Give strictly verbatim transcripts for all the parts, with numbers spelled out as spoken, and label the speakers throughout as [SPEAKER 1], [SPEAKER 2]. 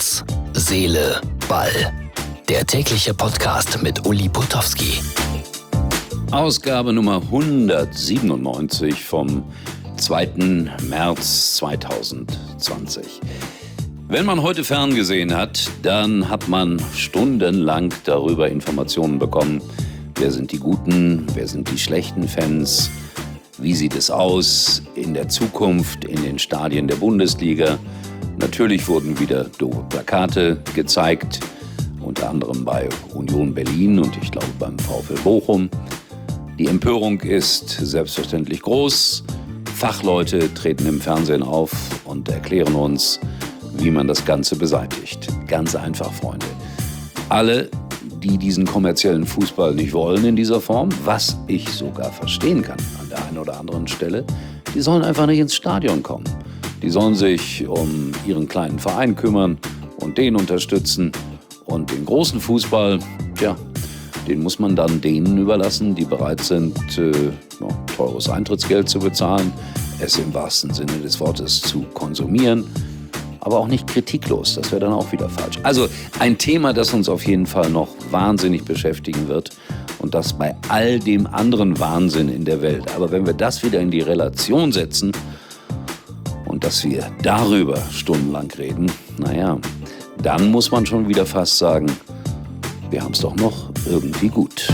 [SPEAKER 1] Herz, Seele, Ball. Der tägliche Podcast mit Uli Potowski.
[SPEAKER 2] Ausgabe Nummer hundertsiebenundneunzig vom zweiten März zweitausendzwanzig. Wenn man heute ferngesehen hat, dann hat man stundenlang darüber Informationen bekommen. Wer sind die guten, wer sind die schlechten Fans? Wie sieht es aus in der Zukunft in den Stadien der Bundesliga? Natürlich wurden wieder doofe Plakate gezeigt, unter anderem bei Union Berlin und ich glaube beim VfL Bochum. Die Empörung ist selbstverständlich groß. Fachleute treten im Fernsehen auf und erklären uns, wie man das Ganze beseitigt. Ganz einfach, Freunde. Alle, die diesen kommerziellen Fußball nicht wollen in dieser Form, was ich sogar verstehen kann an der einen oder anderen Stelle, die sollen einfach nicht ins Stadion kommen. Die sollen sich um ihren kleinen Verein kümmern und den unterstützen. Und den großen Fußball, tja, den muss man dann denen überlassen, die bereit sind, äh, ja, teures Eintrittsgeld zu bezahlen, es im wahrsten Sinne des Wortes zu konsumieren, aber auch nicht kritiklos, das wäre dann auch wieder falsch. Also ein Thema, das uns auf jeden Fall noch wahnsinnig beschäftigen wird und das bei all dem anderen Wahnsinn in der Welt. Aber wenn wir das wieder in die Relation setzen und dass wir darüber stundenlang reden, naja, dann muss man schon wieder fast sagen, wir haben es doch noch irgendwie gut.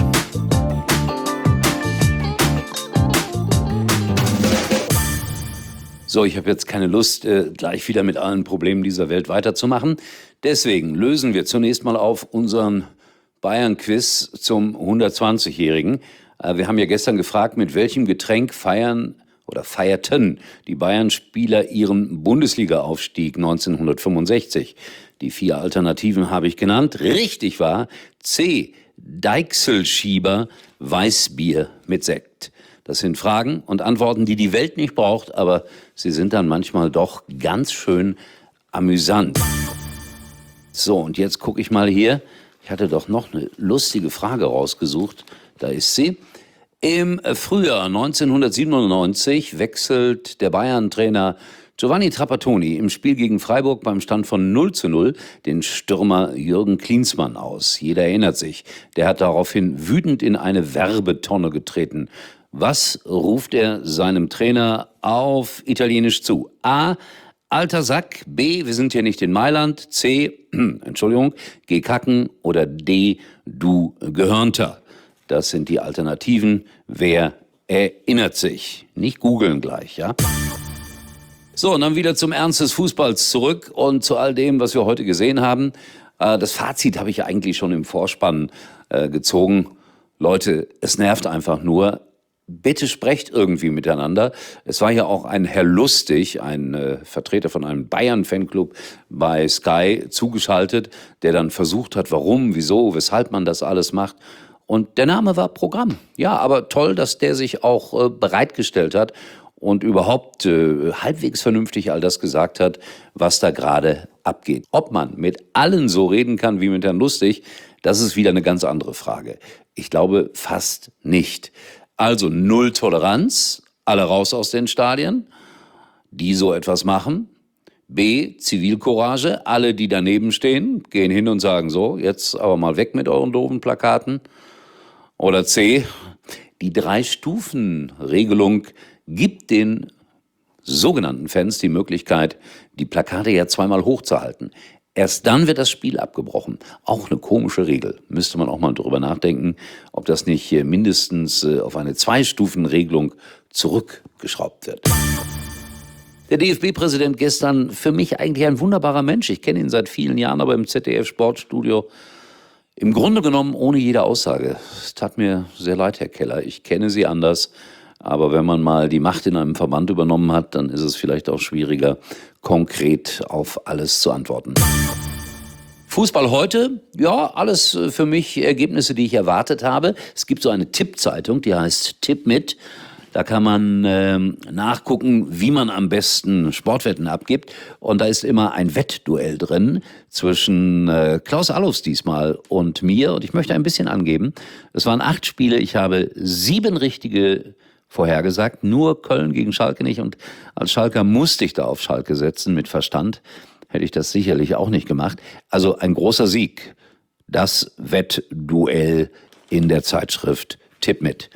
[SPEAKER 2] So, ich habe jetzt keine Lust, äh, gleich wieder mit allen Problemen dieser Welt weiterzumachen. Deswegen lösen wir zunächst mal auf unseren Bayern-Quiz zum hundertzwanzigjährigen. Äh, wir haben ja gestern gefragt, mit welchem Getränk feiern oder feierten die Bayern-Spieler ihren Bundesliga-Aufstieg neunzehnhundertfünfundsechzig. Die vier Alternativen habe ich genannt. Richtig war C. Deichselschieber, Weißbier mit Sekt. Das sind Fragen und Antworten, die die Welt nicht braucht, aber sie sind dann manchmal doch ganz schön amüsant. So, und jetzt gucke ich mal hier. Ich hatte doch noch eine lustige Frage rausgesucht. Da ist sie. Im Frühjahr neunzehnhundertsiebenundneunzig wechselt der Bayern-Trainer Giovanni Trapattoni im Spiel gegen Freiburg beim Stand von null zu null den Stürmer Jürgen Klinsmann aus. Jeder erinnert sich. Der hat daraufhin wütend in eine Werbetonne getreten. Was ruft er seinem Trainer auf Italienisch zu? A. Alter Sack. B. Wir sind hier nicht in Mailand. C. Entschuldigung. Geh kacken. Oder D. Du Gehörnter. Das sind die Alternativen. Wer erinnert sich? Nicht googeln gleich, ja? So, und dann wieder zum Ernst des Fußballs zurück und zu all dem, was wir heute gesehen haben. Das Fazit habe ich ja eigentlich schon im Vorspann gezogen. Leute, es nervt einfach nur. Bitte sprecht irgendwie miteinander. Es war ja auch ein Herr Lustig, ein äh, Vertreter von einem Bayern-Fanclub bei Sky zugeschaltet, der dann versucht hat, warum, wieso, weshalb man das alles macht. Und der Name war Programm. Ja, aber toll, dass der sich auch äh, bereitgestellt hat und überhaupt äh, halbwegs vernünftig all das gesagt hat, was da gerade abgeht. Ob man mit allen so reden kann wie mit Herrn Lustig, das ist wieder eine ganz andere Frage. Ich glaube fast nicht. Also null Toleranz, alle raus aus den Stadien, die so etwas machen. B, Zivilcourage, alle, die daneben stehen, gehen hin und sagen so, jetzt aber mal weg mit euren doofen Plakaten. Oder C, die Drei-Stufen-Regelung gibt den sogenannten Fans die Möglichkeit, die Plakate ja zweimal hochzuhalten. Erst dann wird das Spiel abgebrochen. Auch eine komische Regel. Müsste man auch mal drüber nachdenken, ob das nicht mindestens auf eine Zwei-Stufen-Regelung zurückgeschraubt wird. Der D F B-Präsident gestern, für mich eigentlich ein wunderbarer Mensch. Ich kenne ihn seit vielen Jahren, aber im Z D F-Sportstudio im Grunde genommen ohne jede Aussage. Es tat mir sehr leid, Herr Keller. Ich kenne Sie anders. Aber wenn man mal die Macht in einem Verband übernommen hat, dann ist es vielleicht auch schwieriger, konkret auf alles zu antworten. Fußball heute, ja, alles für mich Ergebnisse, die ich erwartet habe. Es gibt so eine Tippzeitung, die heißt Tipp mit. Da kann man ähm, nachgucken, wie man am besten Sportwetten abgibt. Und da ist immer ein Wettduell drin zwischen äh, Klaus Allofs diesmal und mir. Und ich möchte ein bisschen angeben. Es waren acht Spiele. Ich habe sieben richtige vorhergesagt. Nur Köln gegen Schalke nicht. Und als Schalker musste ich da auf Schalke setzen mit Verstand. hätte ich das sicherlich auch nicht gemacht. Also ein großer Sieg. Das Wettduell in der Zeitschrift Tipp mit.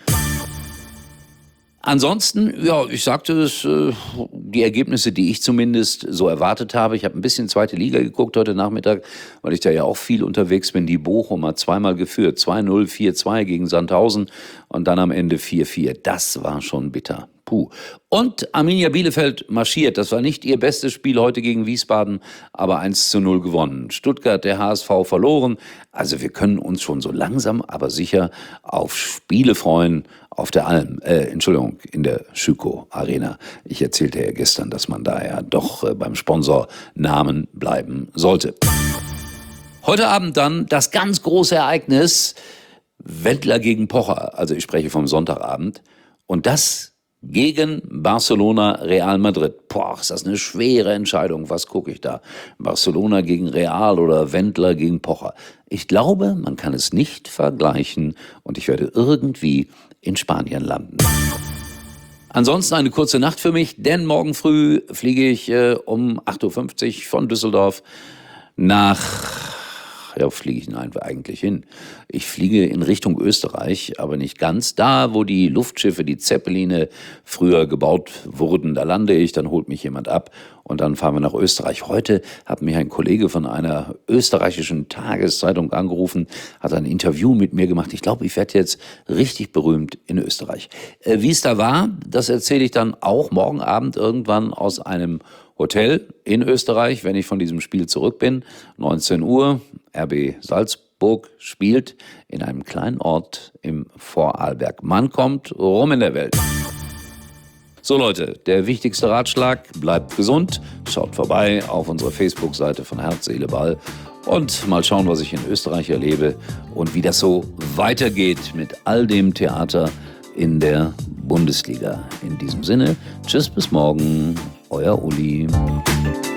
[SPEAKER 2] Ansonsten, ja, ich sagte es, äh, die Ergebnisse, die ich zumindest so erwartet habe. Ich habe ein bisschen zweite Liga geguckt heute Nachmittag, weil ich da ja auch viel unterwegs bin. Die Bochum hat zweimal geführt, zwei null, vier zwei gegen Sandhausen und dann am Ende vier vier. Das war schon bitter. Puh. Und Arminia Bielefeld marschiert. Das war nicht ihr bestes Spiel heute gegen Wiesbaden, aber eins zu null gewonnen. Stuttgart, der H S V verloren. Also wir können uns schon so langsam, aber sicher auf Spiele freuen auf der Alm, äh, Entschuldigung, in der Schüko Arena. Ich erzählte ja gestern, dass man da ja doch äh, beim Sponsornamen bleiben sollte. Heute Abend dann das ganz große Ereignis, Wendler gegen Pocher. Also ich spreche vom Sonntagabend. Und das gegen Barcelona, Real Madrid. Boah, ist das eine schwere Entscheidung. Was gucke ich da? Barcelona gegen Real oder Wendler gegen Pocher? Ich glaube, man kann es nicht vergleichen und ich werde irgendwie in Spanien landen. Ansonsten eine kurze Nacht für mich, denn morgen früh fliege ich äh, um acht Uhr fünfzig von Düsseldorf nach... Ja, fliege ich eigentlich hin? Ich fliege in Richtung Österreich, aber nicht ganz. Da, wo die Luftschiffe, die Zeppeline früher gebaut wurden, da lande ich, dann holt mich jemand ab und dann fahren wir nach Österreich. Heute hat mich ein Kollege von einer österreichischen Tageszeitung angerufen, hat ein Interview mit mir gemacht. Ich glaube, ich werde jetzt richtig berühmt in Österreich. Äh, wie es da war, das erzähle ich dann auch morgen Abend irgendwann aus einem Hotel in Österreich, wenn ich von diesem Spiel zurück bin. neunzehn Uhr, R B Salzburg spielt in einem kleinen Ort im Vorarlberg. Man kommt rum in der Welt. So Leute, der wichtigste Ratschlag, bleibt gesund, schaut vorbei auf unserer Facebook-Seite von Herz, Seele, Ball und mal schauen, was ich in Österreich erlebe und wie das so weitergeht mit all dem Theater in der Bundesliga. In diesem Sinne, tschüss, bis morgen. Euer Uli.